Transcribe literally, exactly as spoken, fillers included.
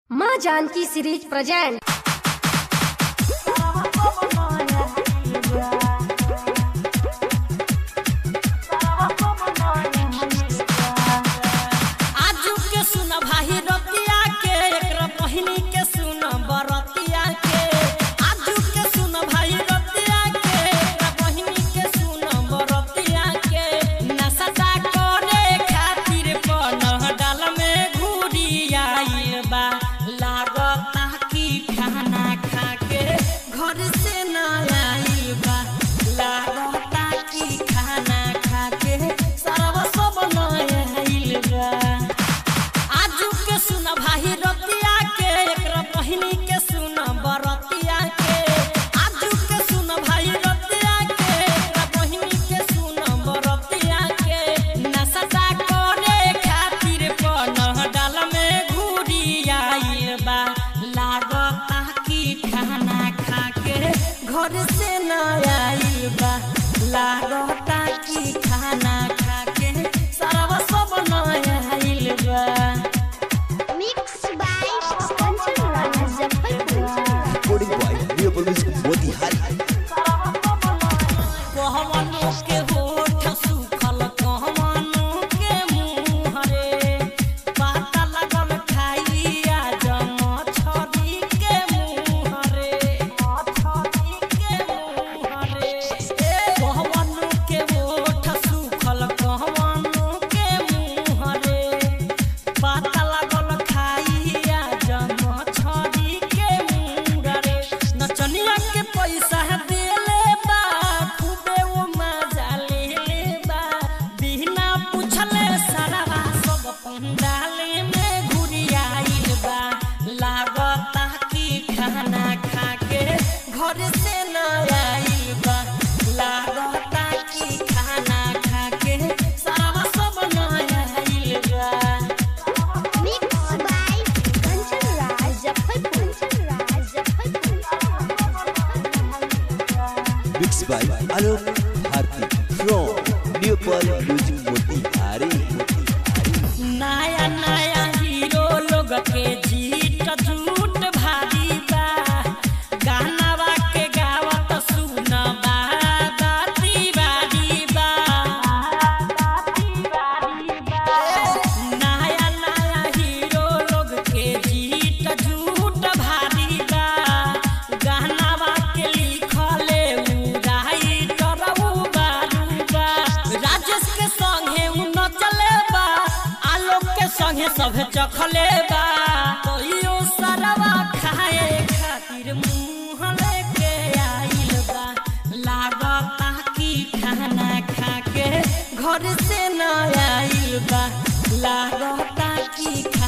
माँ Janaki series present. आजू के सुन भाई रतिया के एकरा बहिनी के सुन बरतिया के। आजू के सुन भाई रतिया के एकरा बहिनी के सुन बरतिया के। नशा करे खातिर पन डाल में घुरी आइल बा। लागता कि खाना खा के घर से न आइल बा। लागता कि खाना खा के सरवा सब न आइल बा। आजू के सुन भाई रतिया के एकरा बहिनी के सुन बरतिया के। आजू के सुन भाई रतिया के एकरा बहिनी के सुन बरतिया के। नशा करे खातिर पन डाल में घुरी आइल बा। लागता कि खाना खा के घर से न आइल बा। लागता कि खाना खा के सरवा सब न आइल बा। Mixed by Kanchan Rana Muzaffarpur. Recording by Neopolis Motihari. कहवनो के होठ सुखल कहवनो के मुँह रे। पाता लगल खाइया जम छड़ी के मुँह रे। छड़ी के मुँह रे। कहवनो के होठ सुखल कहवनो के मुँह रे। पाता लगल खाइया जम छड़ी के मुँह रे। नचनिया के पैसा देले बा खूबे वो मजा लेले बा। बिना पूछले सारा सब पंडाले में घुरी आइल बा। लागता कि खाना खा के घर से न आइल बा। लागता कि खाना खा के सारा सब न आइल बा। Mixed by Kanchan Rana Muzaffarpur. Mixed by Alok Bharti from Neopolis Music Motihari. नया नया हीरो लोग के जीत झूठ भारी बा। गानावा के गावत सुन बाबा तिवारी बा। नया नया हीरो लोग के जीत झूठ भारी बा। गानावा के लिखले उ राइटर उ बारू बा। राजेश के संगे उ नचले बा। आलोक के संगे सभे चखले बा। तोइयो सरवा खाए खातिर मुँह लेके आइल बा। लागता कि खाना खा के घर से न आइल बा। लागता कि